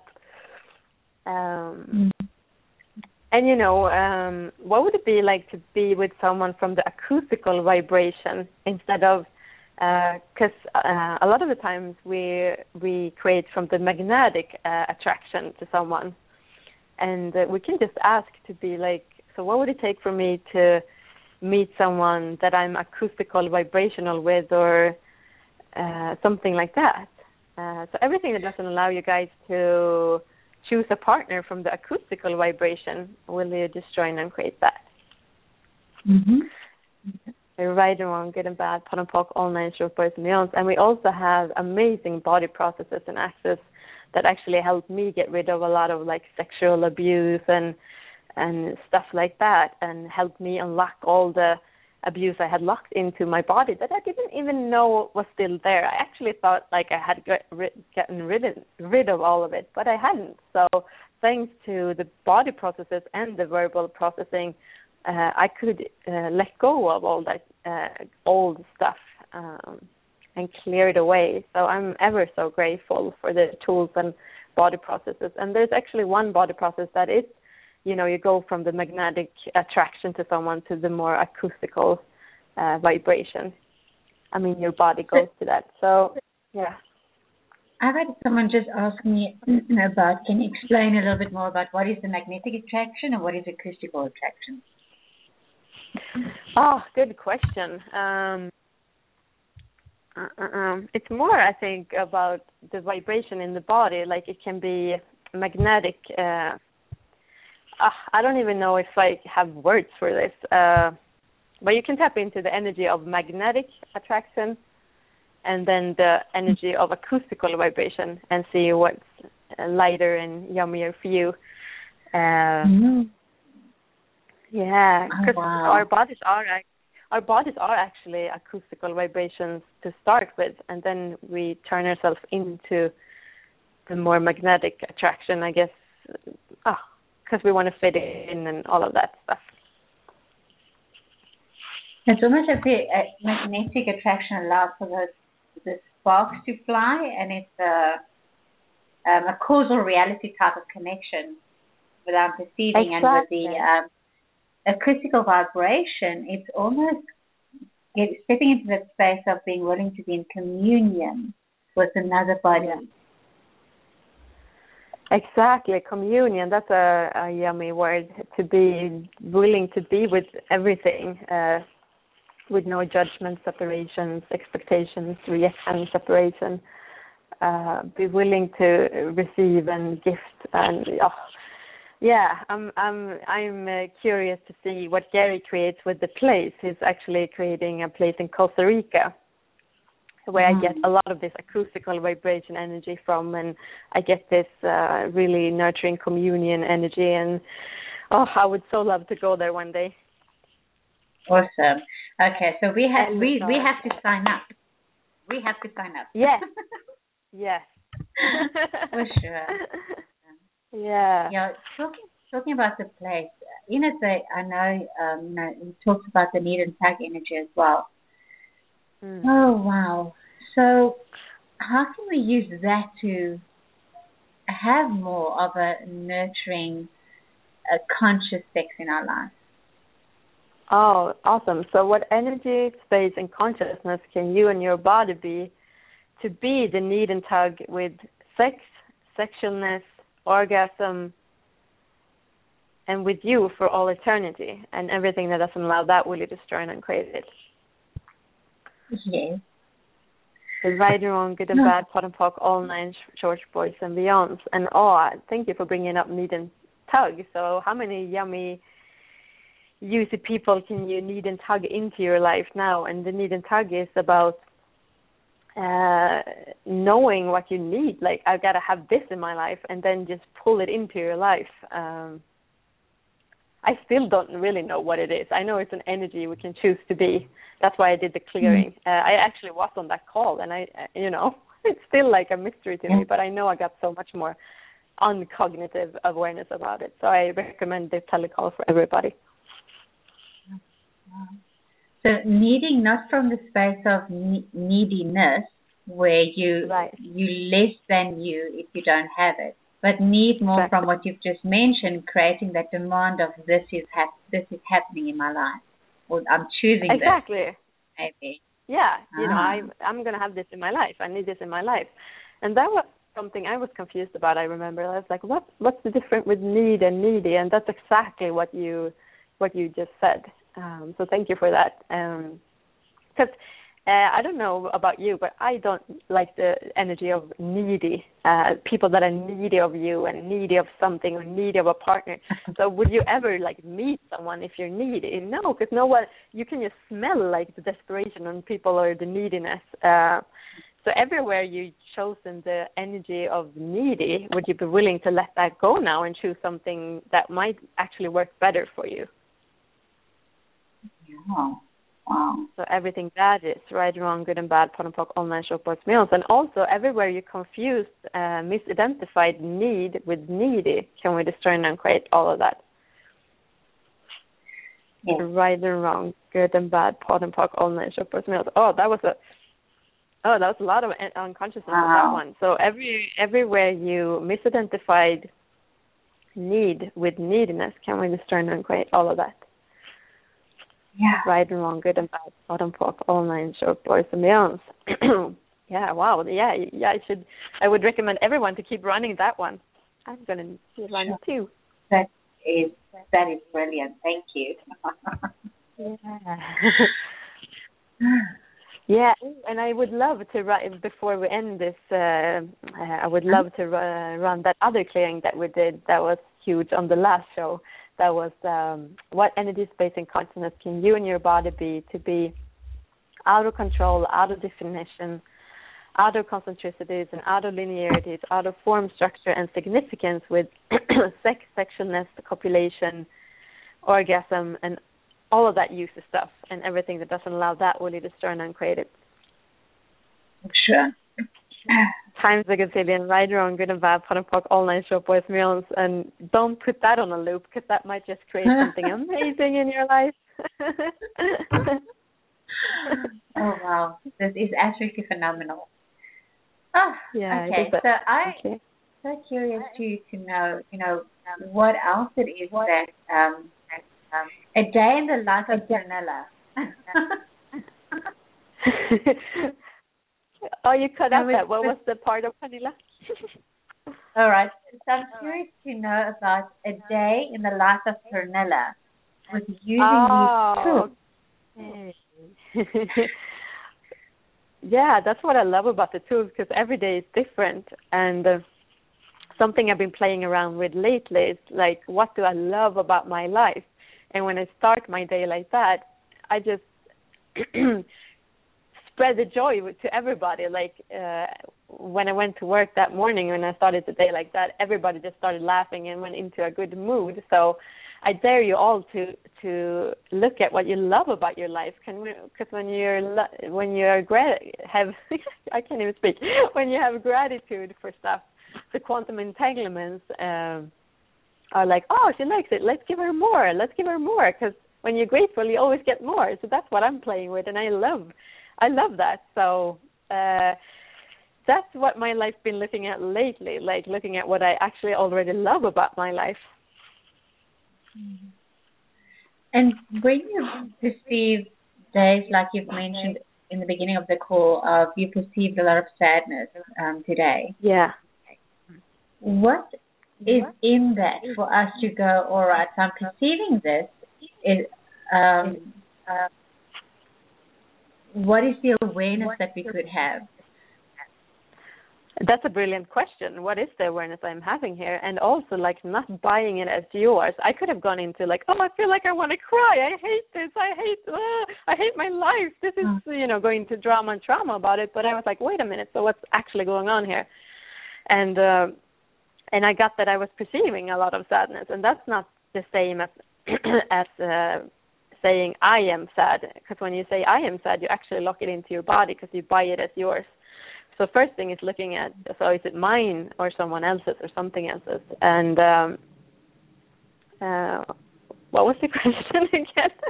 S4: Um, mm. And, you know, um, what would it be like to be with someone from the acoustical vibration instead of, because uh, uh, a lot of the times we we create from the magnetic uh, attraction to someone. And uh, we can just ask to be like, so what would it take for me to meet someone that I'm acoustical vibrational with, or uh, something like that. Uh, so everything that doesn't allow you guys to choose a partner from the acoustical vibration, will you just join and create that? Mm-hmm. Right and wrong, good and bad, POD and POC, all nine short boys and beyonds. And we also have amazing body processes and Access that actually help me get rid of a lot of like sexual abuse and and stuff like that, and helped me unlock all the abuse I had locked into my body that I didn't even know was still there. I actually thought like I had get, rid, gotten rid of, rid of all of it, but I hadn't. So thanks to the body processes and the verbal processing, uh, I could uh, let go of all that uh, old stuff um, and clear it away. So I'm ever so grateful for the tools and body processes. And there's actually one body process that is, you know, you go from the magnetic attraction to someone to the more acoustical uh, vibration. I mean, your body goes to that. So, yeah.
S3: I've had someone just ask me about, can you explain a little bit more about what is the magnetic attraction and what is acoustical attraction?
S4: Oh, good question. Um, uh, um, it's more, I think, about the vibration in the body. Like it can be magnetic. Uh, Uh, I don't even know if I have words for this, uh, but you can tap into the energy of magnetic attraction and then the energy of acoustical vibration and see what's lighter and yummier for you. Uh, mm-hmm. Yeah, because oh, wow. our bodies are our bodies are actually acoustical vibrations to start with, and then we turn ourselves into the more magnetic attraction, I guess. Ah. Because we want to fit in and all of that stuff.
S3: It's almost like the uh, magnetic attraction allows for the, the sparks to fly, and it's a, um, a causal reality type of connection without perceiving. Exactly. And with the um, acoustical vibration, it's almost get, stepping into that space of being willing to be in communion with another body.
S4: Yeah. Exactly, communion. That's a, a yummy word. To be willing to be with everything, uh, with no judgment, separations, expectations, reaction, separation. Uh, be willing to receive and gift, and oh, yeah, I'm I'm I'm uh, curious to see what Gary creates with the place. He's actually creating a place in Costa Rica, where mm. I get a lot of this acoustical vibration energy from, and I get this uh, really nurturing communion energy. And oh, I would so love to go there one day.
S3: Awesome. Okay, so we have and we we have to sign up. We have to sign up.
S4: Yes. Yes.
S3: For sure.
S4: Yeah.
S3: Yeah. Talking talking about the place, Ines, I know um, you know, you talked about the need and tag energy as well. Mm. Oh wow! So how can we use that to have more of a nurturing, a conscious sex in our lives?
S4: Oh, awesome! So, what energy, space, and consciousness can you and your body be to be the need and tug with sex, sexualness, orgasm, and with you for all eternity, and everything that doesn't allow that will you destroy and uncreate it?
S3: Yes.
S4: The right and wrong, good and bad, pot and pock, all nine short boys and beyonds. And oh, thank you for bringing up need and tug. So how many yummy, juicy people can you need and tug into your life now? And the need and tug is about uh, knowing what you need. Like, I've got to have this in my life, and then just pull it into your life. Um, I still don't really know what it is. I know it's an energy we can choose to be. That's why I did the clearing. Mm-hmm. Uh, I actually was on that call, and I, you know, it's still like a mystery to yeah. me, but I know I got so much more uncognitive awareness about it. So I recommend the telecall for everybody.
S3: So needing, not from the space of ne- neediness, where you
S4: right.
S3: you less than you if you don't have it, but need more exactly. from what you've just mentioned, creating that demand of this is hap- this is happening in my life, or I'm choosing
S4: exactly.
S3: this. Maybe.
S4: Yeah, you
S3: ah.
S4: know, I I'm gonna have this in my life. I need this in my life, and that was something I was confused about. I remember I was like, what what's the difference with need and needy? And that's exactly what you what you just said. Um, so thank you for that. Because um, uh, I don't know about you, but I don't like the energy of needy, uh, people that are needy of you and needy of something or needy of a partner. So would you ever like meet someone if you're needy? No, because no one, you can just smell like the desperation on people or the neediness. Uh, so everywhere you've chosen the energy of needy, would you be willing to let that go now and choose something that might actually work better for you?
S3: Yeah. Wow.
S4: So everything that is right, wrong, good and bad, pot and pock, online shop, boys, meals, and also everywhere you confused, uh, misidentified need with needy, can we destroy and uncreate all of that?
S3: Yes.
S4: Right and wrong, good and bad, pot and pock, online shop, boys, meals. Oh, that was a oh, that was a lot of unconsciousness
S3: wow.
S4: with that one. So every everywhere you misidentified need with neediness, can we destroy and uncreate all of that?
S3: Yeah.
S4: Right and wrong, good and bad, bottom fork, all nine short boys and beyonds. Yeah, wow. Yeah, yeah. I should. I would recommend everyone to keep running that one. I'm gonna run it too.
S3: That is that is brilliant. Thank you.
S4: Yeah. Yeah, and I would love to run before we end this. Uh, uh, I would love to uh, run that other clearing that we did. That was huge on the last show. That was um, what energy, space, and consciousness can you and your body be to be out of control, out of definition, out of concentricities, and out of linearities, out of form, structure, and significance with sex, sexualness, copulation, orgasm, and all of that useless stuff, and everything that doesn't allow that will you destroy and uncreate it.
S3: Sure.
S4: Times a gazillion, right or wrong, good and bad, pot and pock, all nine short boys, millions, and don't put that on a loop because that might just create something amazing in your life.
S3: Oh wow, this is absolutely phenomenal. Oh,
S4: yeah.
S3: Okay, so I'm okay. so curious to to know, you know, um, what else it is that um, um a day in the life of Janella.
S4: Oh, you cut out that. What was the part of Pernilla?
S3: All right. So I'm curious to know about a day in the life of Pernilla with using
S4: oh,
S3: these tools.
S4: Okay. Yeah, that's what I love about the tools, because every day is different. And uh, something I've been playing around with lately is like, what do I love about my life? And when I start my day like that, I just spread the joy to everybody. Like uh, when I went to work that morning, when I started the day like that, everybody just started laughing and went into a good mood. So I dare you all to to look at what you love about your life. Can we? Because when you're when you're gra- have I can't even speak. When you have gratitude for stuff, the quantum entanglements um, are like, oh, she likes it. Let's give her more. Let's give her more. Because when you're grateful, you always get more. So that's what I'm playing with, and I love, I love that. So uh, that's what my life's been looking at lately. Like looking at what I actually already love about my life.
S3: And when you perceive days like you've mentioned in the beginning of the call, of you perceived a lot of sadness um, today.
S4: Yeah.
S3: What is in that for us to go, all right, so I'm perceiving this, is, um, uh, what is the awareness that we could have?
S4: That's a brilliant question. What is the awareness I'm having here? And also, like, not buying it as yours. I could have gone into, like, oh, I feel like I want to cry. I hate this. I hate uh, I hate my life. This is, you know, going to drama and trauma about it. But I was like, wait a minute. So what's actually going on here? And uh, and I got that I was perceiving a lot of sadness. And that's not the same as, as uh, saying I am sad. Because when you say I am sad, you actually lock it into your body because you buy it as yours. So first thing is looking at, so is it mine or someone else's or something else's? And um, uh, what was the question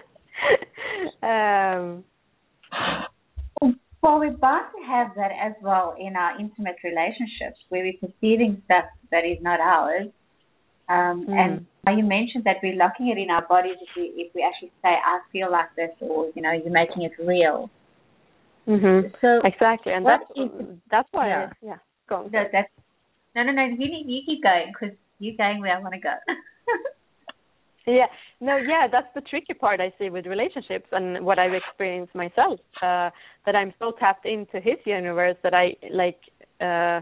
S4: again?
S3: um, well, we're bound to have that as well in our intimate relationships, where we're perceiving stuff that is not ours. Um, mm. And you mentioned that we're locking it in our bodies if we, if we actually say, I feel like this, or, you know, you're making it real.
S4: Mm-hmm.
S3: So
S4: exactly, and that's is, that's why.
S3: Yeah,
S4: I, yeah. Go on.
S3: No, that's, no, no, no. You, you keep going because you're going where I want to go.
S4: yeah, no, yeah. That's the tricky part I see with relationships and what I've experienced myself. Uh, that I'm so tapped into his universe that I like. Uh,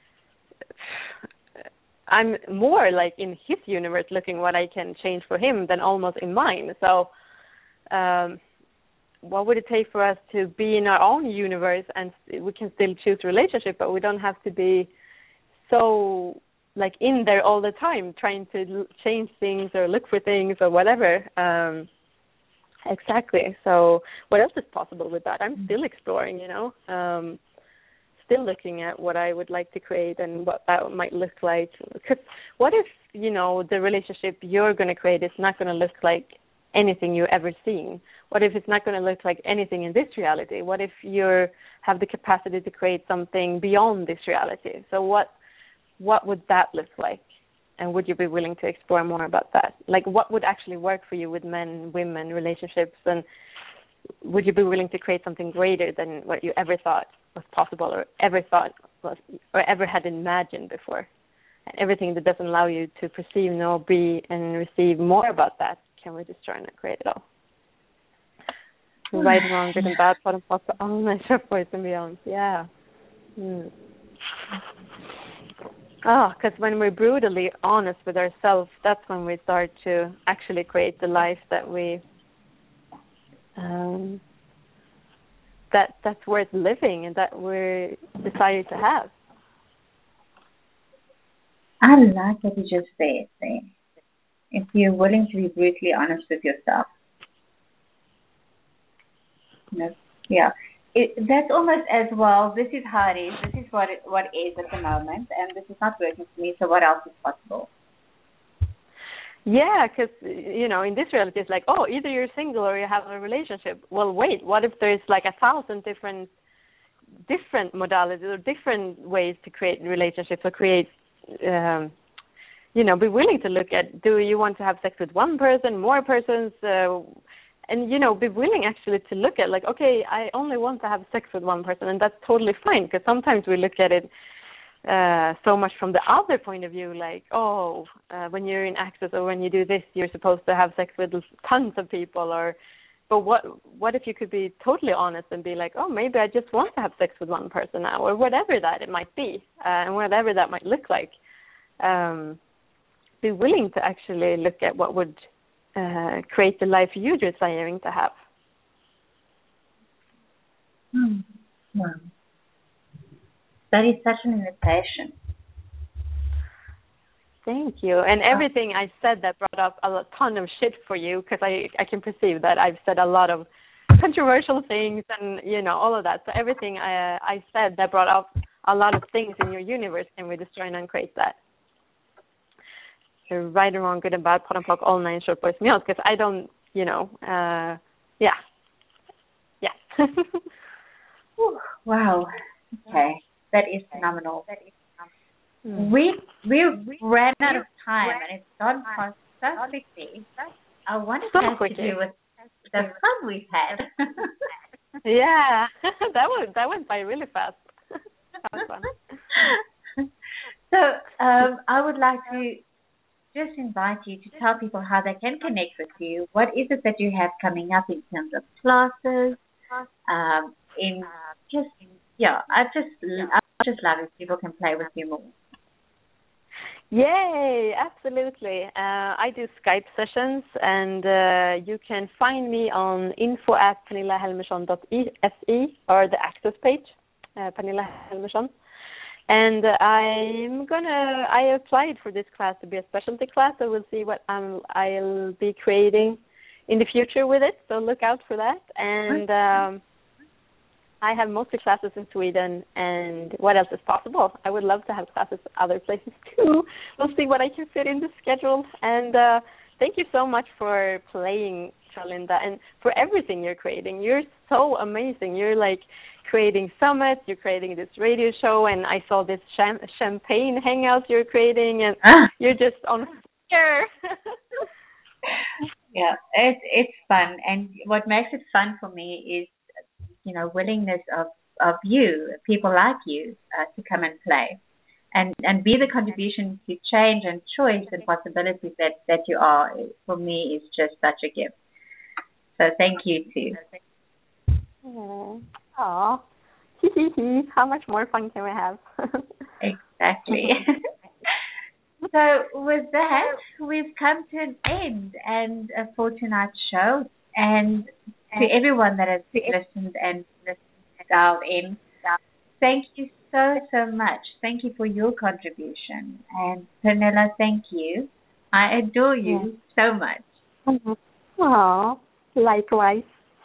S4: I'm more like in his universe, looking what I can change for him than almost in mine. So. Um, What would it take for us to be in our own universe, and we can still choose relationship, but we don't have to be so like in there all the time, trying to change things or look for things or whatever. Um, exactly. So what else is possible with that? I'm still exploring, you know, um, still looking at what I would like to create and what that might look like. Because what if, you know, the relationship you're going to create is not going to look like anything you've ever seen? What if it's not going to look like anything in this reality? What if you have the capacity to create something beyond this reality? So what what would that look like? And would you be willing to explore more about that? Like, what would actually work for you with men, women, relationships? And would you be willing to create something greater than what you ever thought was possible or ever thought was or ever had imagined before? And everything that doesn't allow you to perceive, know, be, and receive more about that, can we just try and create it all? Right, wrong, good and bad, pot and pot, all measure, boys and beyond. Yeah. Mm. Oh, because when we're brutally honest with ourselves, that's when we start to actually create the life that we um, that that's worth living and that we're decided to have.
S3: I like what you just said there. If you're willing to be brutally honest with yourself. No, yeah, it, that's almost as well. This is how it is. This is what it, what is at the moment, and this is not working for me. So what else is possible?
S4: Yeah, because you know, in this reality, it's like, oh, either you're single or you have a relationship. Well, wait, what if there's like a thousand different different modalities or different ways to create relationships or create, um, you know, be willing to look at. Do you want to have sex with one person, more persons? Uh, And, you know, be willing actually to look at, like, okay, I only want to have sex with one person, and that's totally fine, because sometimes we look at it uh, so much from the other point of view, like, oh, uh, when you're in Access or when you do this, you're supposed to have sex with tons of people. Or, but what what if you could be totally honest and be like, oh, maybe I just want to have sex with one person now, or whatever that it might be, uh, and whatever that might look like. Um, be willing to actually look at what would uh, create the life you're desiring to have.
S3: Hmm. Wow. That is such an invitation.
S4: Thank you. And everything I said that brought up a ton of shit for you, because I, I can perceive that I've said a lot of controversial things and, you know, all of that. So everything I, I said that brought up a lot of things in your universe, can we destroy and uncreate that? You're right or wrong, good and bad, pot and pock, all nine short boys meals, because I don't, you know, uh, yeah. Yeah.
S3: Wow. Okay. That is phenomenal. That is phenomenal. Mm. We we ran out of time and it's gone past so quickly. I want to
S4: so
S3: have to do with the fun we've had.
S4: Yeah, that went that went by really fast. That was fun.
S3: So um, I would like to just invite you to tell people how they can connect with you. What is it that you have coming up in terms of classes? Um, in just yeah, I just I just love if people can play with you more.
S4: Yay, absolutely. Uh, I do Skype sessions, and uh, you can find me on info at pernillahelmersson dot se or the Access page, uh, Pernilla Helmersson. And uh, I'm gonna. I applied for this class to be a specialty class, so we'll see what um, I'll be creating in the future with it. So look out for that. And um, I have mostly classes in Sweden, and what else is possible? I would love to have classes other places too. We'll see what I can fit in the schedule. And uh, thank you so much for playing, Charlinda, and for everything you're creating. You're so amazing. You're like creating summits, you're creating this radio show, and I saw this cham- champagne hangout you're creating, and ah. You're just on fire.
S3: Yeah, it's it's fun, and what makes it fun for me is, you know, willingness of, of you, people like you, uh, to come and play, and and be the contribution to change and choice and possibilities that, that you are. For me, is just such a gift. So thank you too.
S4: Aww. Aww. How much more fun can we have?
S3: Exactly. So with that, we've come to an end and uh, for tonight's show. And to everyone that has listened and dialed in, thank you so, so much. Thank you for your contribution. And Pernilla, thank you. I adore you yeah. so much.
S4: Aww, likewise.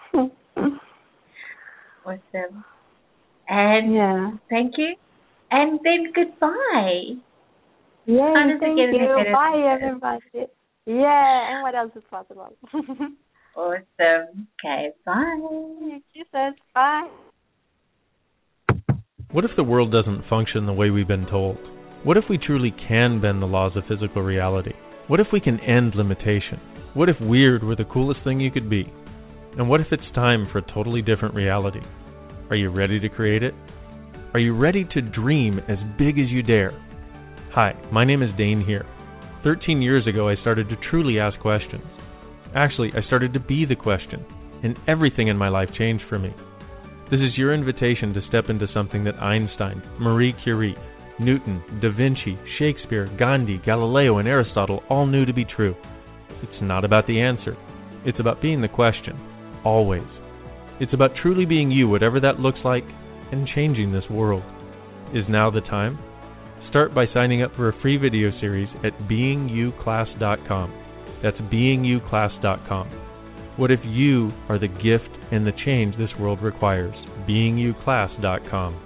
S3: Awesome. And yeah. thank you. And then goodbye.
S4: Yeah, thank you. Bye, everybody. Yeah, and what else is possible?
S3: Awesome. Okay, bye.
S4: Kisses. Bye.
S5: What if the world doesn't function the way we've been told? What if we truly can bend the laws of physical reality? What if we can end limitation? What if weird were the coolest thing you could be? And what if it's time for a totally different reality? Are you ready to create it? Are you ready to dream as big as you dare? Hi, my name is Dane here. Thirteen years ago, I started to truly ask questions. Actually, I started to be the question, and everything in my life changed for me. This is your invitation to step into something that Einstein, Marie Curie, Newton, Da Vinci, Shakespeare, Gandhi, Galileo, and Aristotle all knew to be true. It's not about the answer. It's about being the question, always. It's about truly being you, whatever that looks like, and changing this world. Is now the time? Start by signing up for a free video series at being you class dot com. That's being you class dot com. What if you are the gift and the change this world requires? being you class dot com.